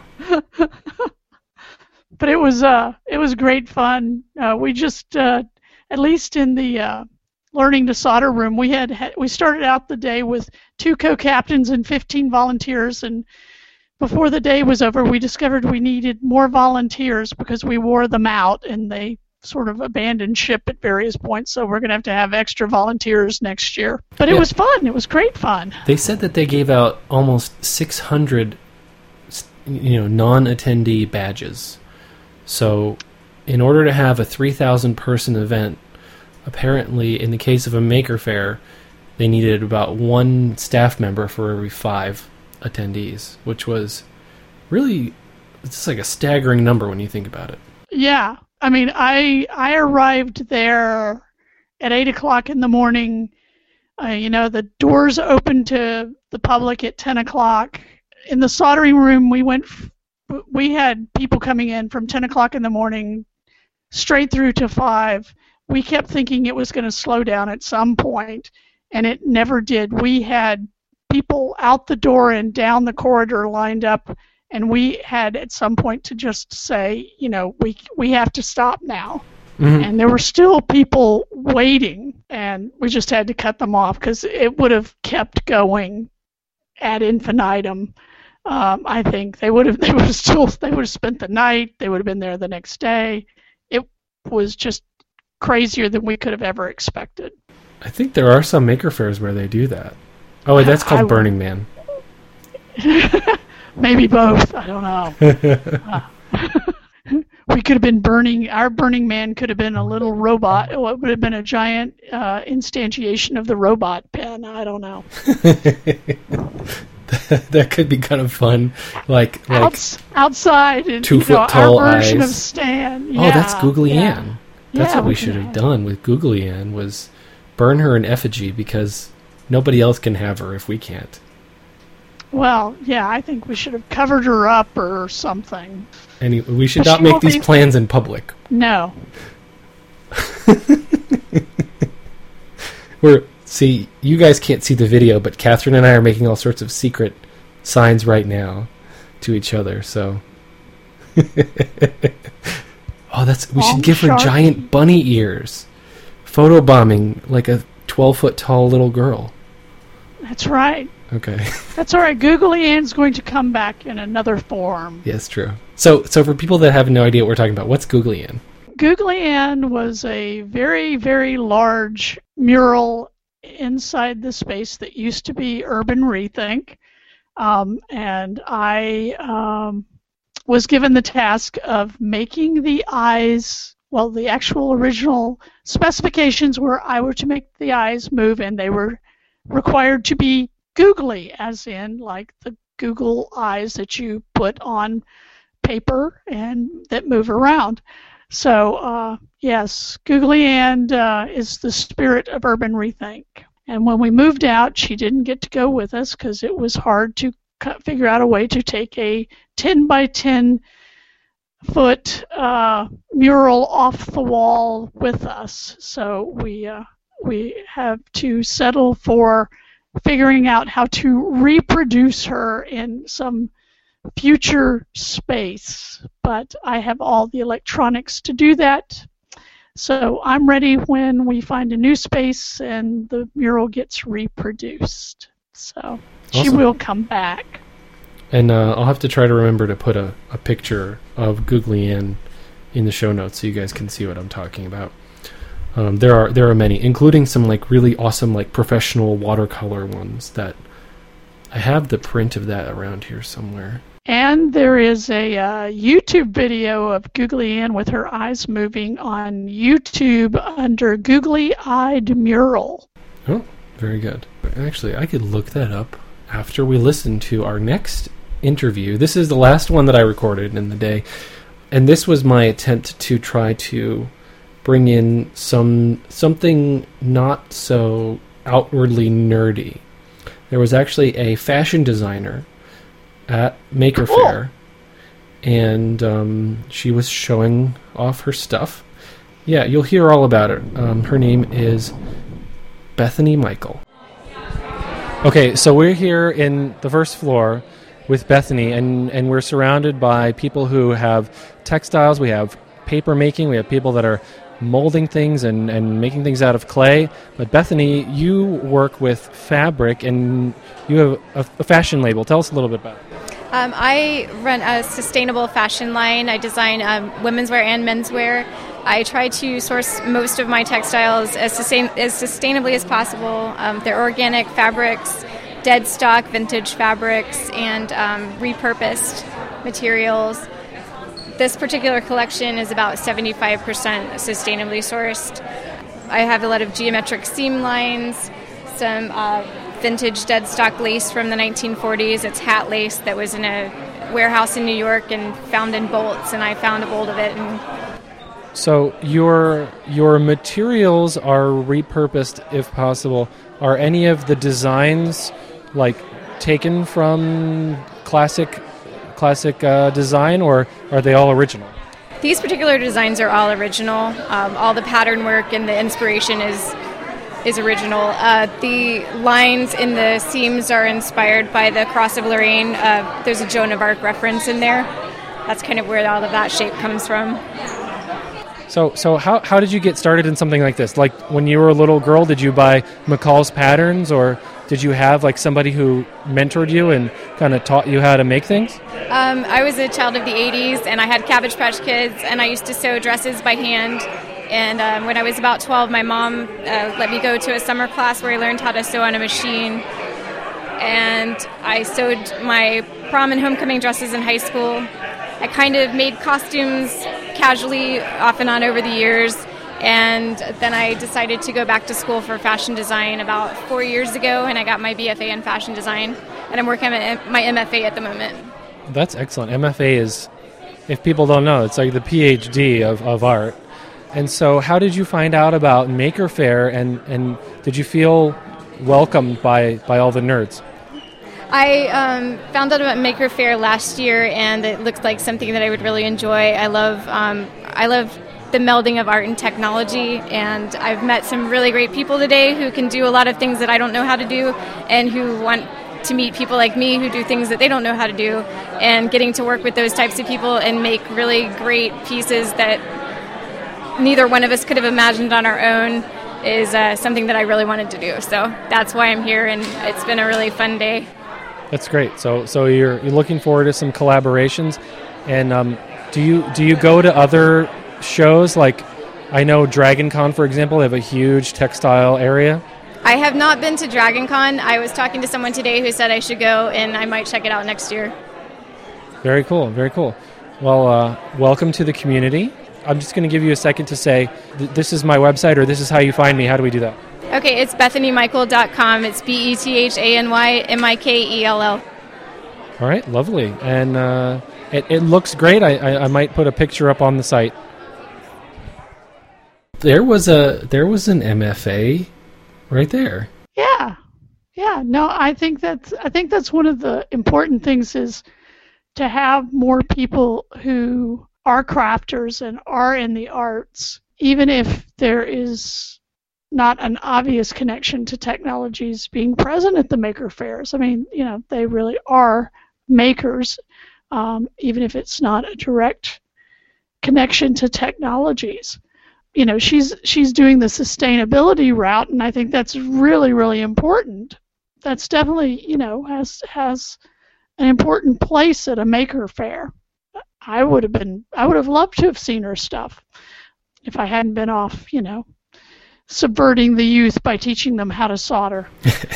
[SPEAKER 1] But it was uh, it was great fun. Uh, we just, uh, at least in the uh, learning to solder room, we had we started out the day with two co-captains and fifteen volunteers, and before the day was over, we discovered we needed more volunteers because we wore them out, and they sort of abandoned ship at various points, so we're going to have to have extra volunteers next year. But it
[SPEAKER 2] Yeah.
[SPEAKER 1] was fun. It was great fun.
[SPEAKER 2] They said that they gave out almost six hundred, you know, non-attendee badges. So, in order to have a three thousand person event, apparently, in the case of a Maker Faire, they needed about one staff member for every five attendees, which was really, it's like a staggering number when you think about it.
[SPEAKER 1] Yeah. I mean, I I arrived there at eight o'clock in the morning. Uh, you know, the doors opened to the public at ten o'clock. In the soldering room, we went. F- we had people coming in from ten o'clock in the morning straight through to five. We kept thinking it was going to slow down at some point, and it never did. We had people out the door and down the corridor lined up, and we had at some point to just say, you know, we we have to stop now.
[SPEAKER 2] Mm-hmm.
[SPEAKER 1] And there were still people waiting, and we just had to cut them off because it would have kept going ad infinitum. Um, I think they would have they would have still they would have spent the night. They would have been there the next day. It was just crazier than we could have ever expected.
[SPEAKER 2] I think there are some Maker Faires where they do that. Oh, wait, that's called
[SPEAKER 1] I-
[SPEAKER 2] Burning Man.
[SPEAKER 1] Maybe both. I don't know. uh, we could have been burning. Our Burning Man could have been a little robot. It would have been a giant uh, instantiation of the robot pen. I don't know.
[SPEAKER 2] That could be kind of fun, like like
[SPEAKER 1] Outs, outside and
[SPEAKER 2] two
[SPEAKER 1] you
[SPEAKER 2] foot
[SPEAKER 1] know,
[SPEAKER 2] tall
[SPEAKER 1] our version
[SPEAKER 2] eyes.
[SPEAKER 1] of Stan.
[SPEAKER 2] Oh,
[SPEAKER 1] Yeah,
[SPEAKER 2] that's Googly
[SPEAKER 1] yeah.
[SPEAKER 2] Ann. That's
[SPEAKER 1] Yeah,
[SPEAKER 2] what we
[SPEAKER 1] we
[SPEAKER 2] should
[SPEAKER 1] can
[SPEAKER 2] have
[SPEAKER 1] have-
[SPEAKER 2] done with Googly Ann was burn her in effigy because nobody else can have her if we can't.
[SPEAKER 1] Well, yeah, I think we should have covered her up or something.
[SPEAKER 2] And we should
[SPEAKER 1] But
[SPEAKER 2] not
[SPEAKER 1] she
[SPEAKER 2] make
[SPEAKER 1] won't
[SPEAKER 2] these
[SPEAKER 1] be-
[SPEAKER 2] plans in public.
[SPEAKER 1] No.
[SPEAKER 2] We're see, you guys can't see the video, but Catherine and I are making all sorts of secret signs right now to each other. So, oh, that's we
[SPEAKER 1] Long,
[SPEAKER 2] should give her
[SPEAKER 1] sharp-
[SPEAKER 2] giant bunny ears, photobombing like a twelve foot tall little girl.
[SPEAKER 1] That's right.
[SPEAKER 2] Okay.
[SPEAKER 1] That's all right. Googly Ann's going to come back in another form.
[SPEAKER 2] Yes, true. So, so for people that have no idea what we're talking about, what's Googly Ann?
[SPEAKER 1] Googly Ann was a very, very large mural inside the space that used to be Urban Rethink. Um, and I um, was given the task of making the eyes, well, the actual original specifications were I were to make the eyes move, and they were required to be googly, as in like the Google eyes that you put on paper and that move around. So, uh, yes, Googly Ann uh, is the spirit of Urban Rethink. And when we moved out, she didn't get to go with us because it was hard to cut, figure out a way to take a ten by ten foot uh, mural off the wall with us. So we uh, we have to settle for figuring out how to reproduce her in some future space, but I have all the electronics to do that. So I'm ready when we find a new space and the mural gets reproduced. So she
[SPEAKER 2] Awesome.
[SPEAKER 1] will come back.
[SPEAKER 2] And uh, I'll have to try to remember to put a, a picture of Googly Ann in the show notes so you guys can see what I'm talking about. Um, there are there are many, including some like really awesome like professional watercolor ones that I have the print of that around here somewhere.
[SPEAKER 1] And there is a uh, YouTube video of Googly Ann with her eyes moving on YouTube under Googly Eyed Mural.
[SPEAKER 2] Oh, very good. Actually, I could look that up after we listen to our next interview. This is the last one that I recorded in the day, and this was my attempt to try to bring in some something not so outwardly nerdy. There was actually a fashion designer at Maker
[SPEAKER 1] Cool.
[SPEAKER 2] Faire, and um, she was showing off her stuff. Yeah, you'll hear all about it. Um, her name is Bethany Michael. Okay, so we're here in the first floor with Bethany, and, and we're surrounded by people who have textiles. We have paper making. We have people that are molding things and, and making things out of clay. But Bethany, you work with fabric, and you have a, a fashion label. Tell us a little bit about it.
[SPEAKER 7] Um, I run a sustainable fashion line. I design um, women's wear and men's wear. I try to source most of my textiles as, sustain- as sustainably as possible. Um, they're organic fabrics, dead stock vintage fabrics, and um, repurposed materials. This particular collection is about seventy-five percent sustainably sourced. I have a lot of geometric seam lines, some uh, vintage dead stock lace from the nineteen forties. It's hat lace that was in a warehouse in New York and found in bolts, and I found a bolt of it. And
[SPEAKER 2] So your your materials are repurposed if possible. Are any of the designs like taken from classic classic uh, design, or are they all original?
[SPEAKER 7] these particular designs are all original. Um, all the pattern work and the inspiration is is original. Uh, the lines in the seams are inspired by the Cross of Lorraine. Uh, there's a Joan of Arc reference in there. That's kind of where all of that shape comes from.
[SPEAKER 2] So, so how how did you get started in something like this? Like when you were a little girl, did you buy McCall's patterns, or did you have like somebody who mentored you and kind of taught you how to make things?
[SPEAKER 7] Um, I was a child of the eighties, and I had Cabbage Patch Kids, and I used to sew dresses by hand. And um, when I was about twelve, my mom uh, let me go to a summer class where I learned how to sew on a machine. and I sewed my prom and homecoming dresses in high school. I kind of made costumes casually off and on over the years, and then I decided to go back to school for fashion design about four years ago, and I got my B F A in fashion design, and I'm working on my M F A at the moment.
[SPEAKER 2] That's excellent. M F A is, if people don't know, it's like the P H D of, of art. And so how did you find out about Maker Faire, and, and did you feel welcomed by, by all the nerds?
[SPEAKER 7] I um, found out about Maker Faire last year, and it looked like something that I would really enjoy. I love um, I love the melding of art and technology, and I've met some really great people today who can do a lot of things that I don't know how to do, and who want to meet people like me who do things that they don't know how to do, and getting to work with those types of people and make really great pieces that neither one of us could have imagined on our own is uh, something that I really wanted to do. So that's why I'm here, and it's been a really fun day.
[SPEAKER 2] That's great. So, so you're you're looking forward to some collaborations, and um, do you do you go to other shows? Like, I know Dragon Con, for example, they have a huge textile area.
[SPEAKER 7] I have not been to Dragon Con. I was talking to someone today who said I should go, and I might check it out next year.
[SPEAKER 2] Very cool. Very cool. Well, uh, welcome to the community. I'm just going to give you a second to say th- this is my website, or this is how you find me. How do we do that?
[SPEAKER 7] Okay, it's bethany michael dot com. It's B E T H A N Y M I K E L L.
[SPEAKER 2] All right, lovely. And uh, it, it looks great. I, I, I might put a picture up on the site. There was a there was an M F A right there.
[SPEAKER 1] Yeah, yeah. No, I think that's I think that's one of the important things is to have more people who are crafters and are in the arts, even if there is not an obvious connection to technologies being present at the maker fairs. I mean, you know, they really are makers, um, even if it's not a direct connection to technologies. You know, she's she's doing the sustainability route, and I think that's really, really important. That's definitely, you know, has has an important place at a maker fair. I would have been, I would have loved to have seen her stuff if I hadn't been off, you know, subverting the youth by teaching them how to solder.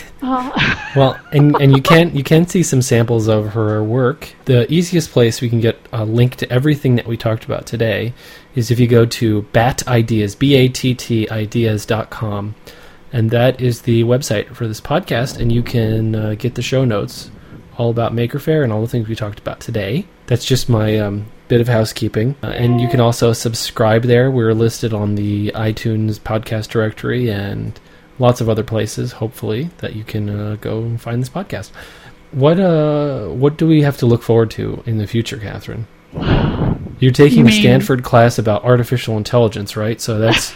[SPEAKER 1] uh.
[SPEAKER 2] Well, and and you can you can see some samples of her work. The easiest place we can get a link to everything that we talked about today is if you go to Batt Ideas, B A T T ideas dot com, and that is the website for this podcast, and you can uh, get the show notes all about Maker Faire and all the things we talked about today. That's just my um, bit of housekeeping. Uh, and you can also subscribe there. We're listed on the iTunes podcast directory and lots of other places, hopefully, that you can uh, go and find this podcast. What uh, what do we have to look forward to in the future, Catherine? You're taking
[SPEAKER 1] you
[SPEAKER 2] a Stanford class about artificial intelligence, right? So that's...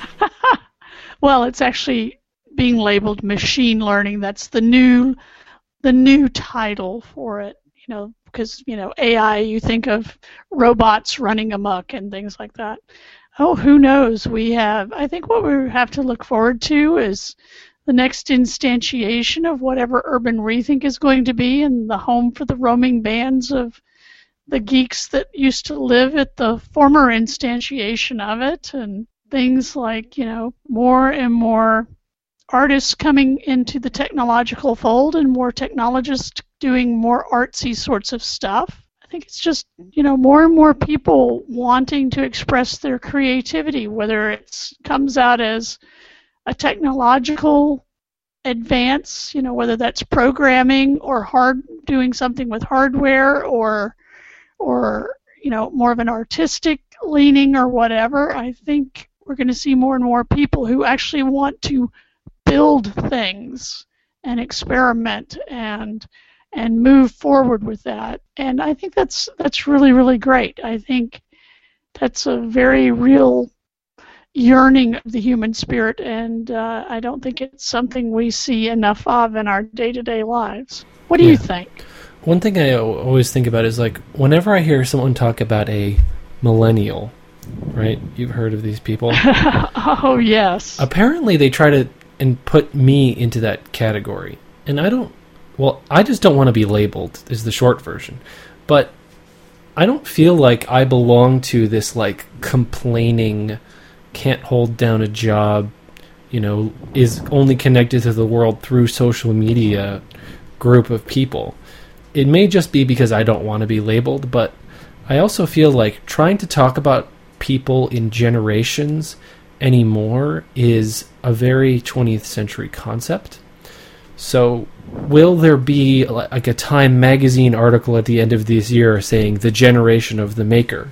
[SPEAKER 1] Well, it's actually being labeled machine learning. That's the new... the new title for it, you know, because, you know, A I, you think of robots running amok and things like that. Oh, who knows? We have, I think what we have to look forward to is the next instantiation of whatever Urban Rethink is going to be, and the home for the roaming bands of the geeks that used to live at the former instantiation of it, and things like, you know, more and more artists coming into the technological fold and more technologists doing more artsy sorts of stuff. I think it's just, you know, more and more people wanting to express their creativity, whether it comes out as a technological advance, you know, whether that's programming or hard doing something with hardware, or, or you know, more of an artistic leaning or whatever. I think we're going to see more and more people who actually want to build things and experiment and and move forward with that. And I think that's that's really, really great. I think that's a very real yearning of the human spirit, and uh, I don't think it's something we see enough of in our day-to-day lives. What do
[SPEAKER 2] yeah.
[SPEAKER 1] you think?
[SPEAKER 2] One thing I always think about is, like, whenever I hear someone talk about a millennial, right? You've heard of these people.
[SPEAKER 1] Oh, yes.
[SPEAKER 2] Apparently they try to and put me into that category. And I don't, well, I just don't want to be labeled, is the short version. But I don't feel like I belong to this, like, complaining, can't hold down a job, you know, is only connected to the world through social media group of people. It may just be because I don't want to be labeled, but I also feel like trying to talk about people in generations anymore is a very twentieth century concept. So will there be like a Time magazine article at the end of this year saying the generation of the maker?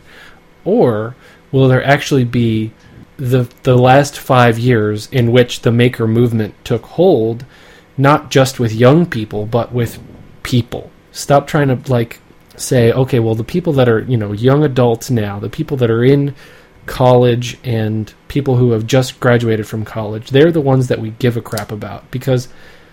[SPEAKER 2] Or will there actually be the the last five years in which the maker movement took hold, not just with young people, but with people? Stop trying to like say, okay, well, the people that are, you know, young adults now, the people that are in college and people who have just graduated from college, they're the ones that we give a crap about. Because,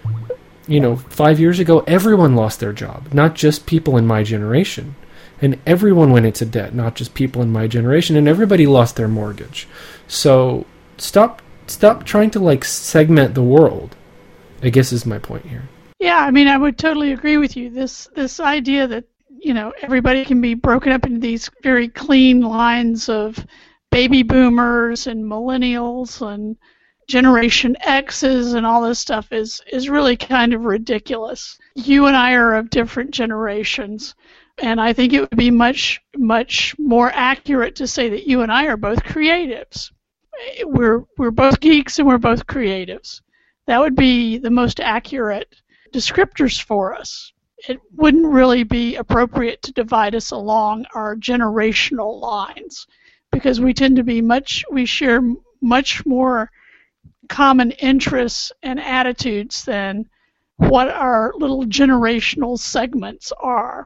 [SPEAKER 2] you know, five years ago, everyone lost their job, not just people in my generation. And everyone went into debt, not just people in my generation, and everybody lost their mortgage. So stop stop trying to like segment the world, I guess is my point here.
[SPEAKER 1] Yeah, I mean, I would totally agree with you. This this idea that, you know, everybody can be broken up into these very clean lines of baby boomers and millennials and Generation X's and all this stuff is, is really kind of ridiculous. You and I are of different generations, and I think it would be much, much more accurate to say that you and I are both creatives. We're we're both geeks and we're both creatives. That would be the most accurate descriptors for us. It wouldn't really be appropriate to divide us along our generational lines, because we tend to be much, we share much more common interests and attitudes than what our little generational segments are.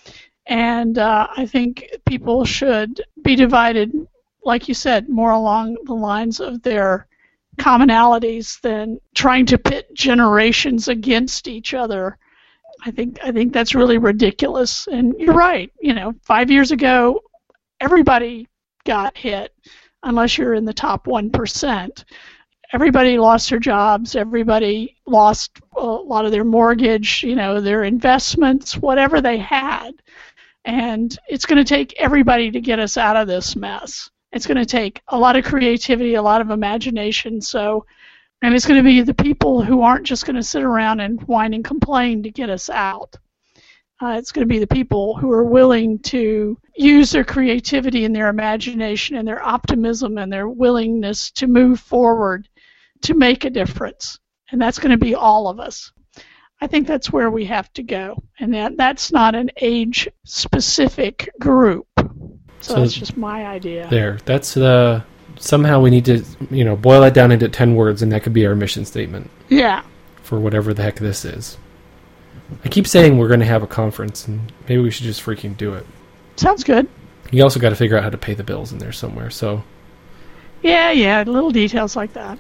[SPEAKER 1] And uh, I think people should be divided, like you said, more along the lines of their commonalities than trying to pit generations against each other. I think I think that's really ridiculous. And you're right. You know, five years ago, everybody got hit, unless you're in the top one percent. Everybody lost their jobs. Everybody lost a lot of their mortgage, you know, their investments, whatever they had. And it's going to take everybody to get us out of this mess. It's going to take a lot of creativity, a lot of imagination. So, and it's going to be the people who aren't just going to sit around and whine and complain to get us out. Uh, it's going to be the people who are willing to use their creativity and their imagination and their optimism and their willingness to move forward to make a difference. And that's going to be all of us. I think that's where we have to go. And that, that's not an age-specific group. So, so that's just my idea.
[SPEAKER 2] There. That's the... Somehow we need to, you know, boil that down into ten words, and that could be our mission statement.
[SPEAKER 1] Yeah.
[SPEAKER 2] For whatever the heck this is. I keep saying we're going to have a conference, and maybe we should just freaking do it.
[SPEAKER 1] Sounds good.
[SPEAKER 2] You also got to figure out how to pay the bills in there somewhere, so...
[SPEAKER 1] Yeah, yeah, little details like that.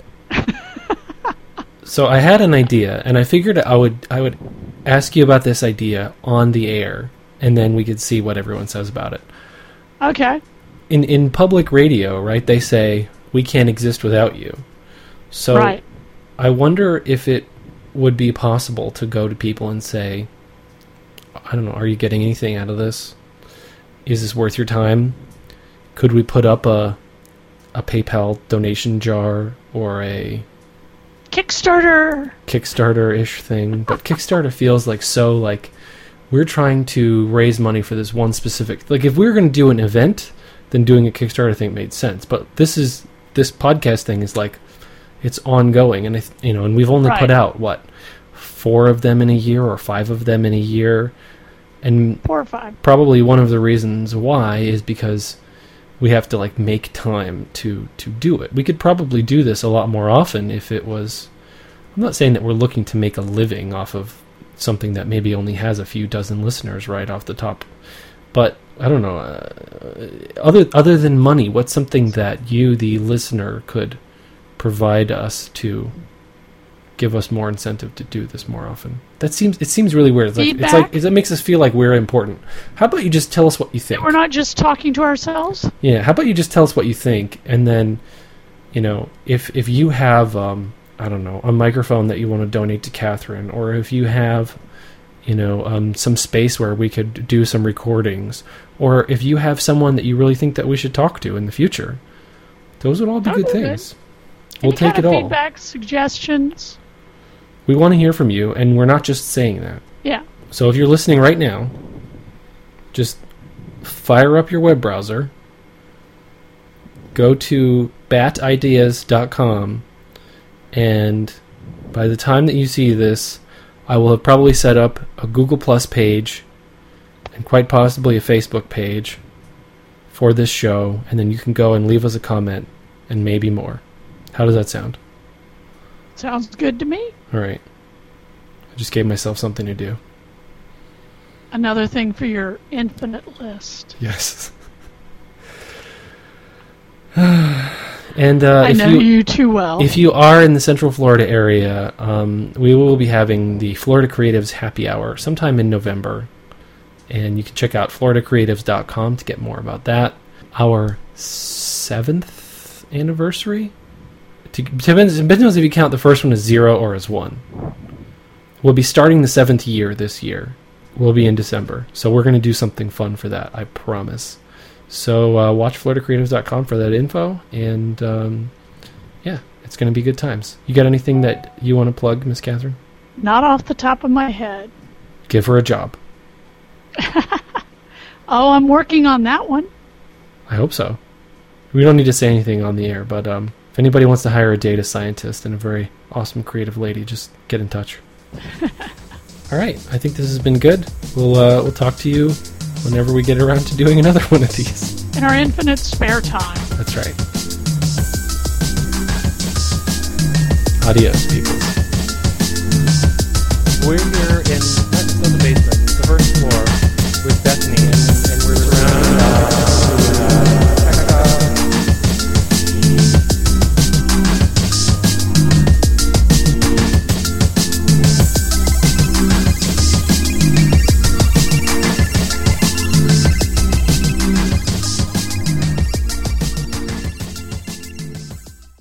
[SPEAKER 2] So I had an idea, and I figured I would I would ask you about this idea on the air, and then we could see what everyone says about it.
[SPEAKER 1] Okay.
[SPEAKER 2] In in public radio, right, they say, we can't exist without you. So
[SPEAKER 1] right.
[SPEAKER 2] I wonder if it would be possible to go to people and say, I don't know, are you getting anything out of this? Is this worth your time? Could we put up a a PayPal donation jar or a
[SPEAKER 1] Kickstarter
[SPEAKER 2] Kickstarter-ish thing? But Kickstarter feels like so like we're trying to raise money for this one specific, like if we were going to do an event, then doing a Kickstarter thing made sense. But this is this podcast thing is like it's ongoing, and you know, and we've only
[SPEAKER 1] right.
[SPEAKER 2] put out what four of them in a year or five of them in a year, and
[SPEAKER 1] four or five. Probably
[SPEAKER 2] one of the reasons why is because we have to like make time to to do it. We could probably do this a lot more often if it was. I'm not saying that we're looking to make a living off of something that maybe only has a few dozen listeners right off the top, but I don't know. Uh, other other than money, what's something that you, the listener, could provide us to give us more incentive to do this more often? That seems it seems really weird. It's like, it's like it makes us feel like we're important. How about you just tell us what you think?
[SPEAKER 1] That we're not just talking to ourselves.
[SPEAKER 2] Yeah. How about you just tell us what you think, and then, you know, if if you have um, I don't know, a microphone that you want to donate to Catherine, or if you have, you know, um, some space where we could do some recordings, or if you have someone that you really think that we should talk to in the future, those would all be good things. We'll take it all.
[SPEAKER 1] Feedback, suggestions.
[SPEAKER 2] We want to hear from you, and we're not just saying that.
[SPEAKER 1] Yeah.
[SPEAKER 2] So if you're listening right now, just fire up your web browser, go to bat ideas dot com, and by the time that you see this, I will have probably set up a Google Plus page and quite possibly a Facebook page for this show, and then you can go and leave us a comment and maybe more. How does that sound?
[SPEAKER 1] Sounds good to me.
[SPEAKER 2] All right. I just gave myself something to do.
[SPEAKER 1] Another thing for your infinite list.
[SPEAKER 2] Yes. And uh,
[SPEAKER 1] I
[SPEAKER 2] if
[SPEAKER 1] know
[SPEAKER 2] you,
[SPEAKER 1] you too well.
[SPEAKER 2] If you are in the Central Florida area, um, we will be having the Florida Creatives Happy Hour sometime in November. And you can check out florida creatives dot com to get more about that. Our seventh anniversary? To, depends, depends if you count the first one as zero or as one. We'll be starting the seventh year this year. We'll be in December. So we're going to do something fun for that, I promise. So uh, watch florida creatives dot com for that info. And um, yeah, it's going to be good times. You got anything that you want to plug, Miss Catherine?
[SPEAKER 1] Not off the top of my head.
[SPEAKER 2] Give her a job.
[SPEAKER 1] Oh, I'm working on that one.
[SPEAKER 2] I hope so. We don't need to say anything on the air, but um, if anybody wants to hire a data scientist and a very awesome creative lady, just get in touch. All right, I think this has been good. We'll uh, we'll talk to you whenever we get around to doing another one of these.
[SPEAKER 1] In our infinite spare time.
[SPEAKER 2] That's right. Adios, people.
[SPEAKER 8] We're here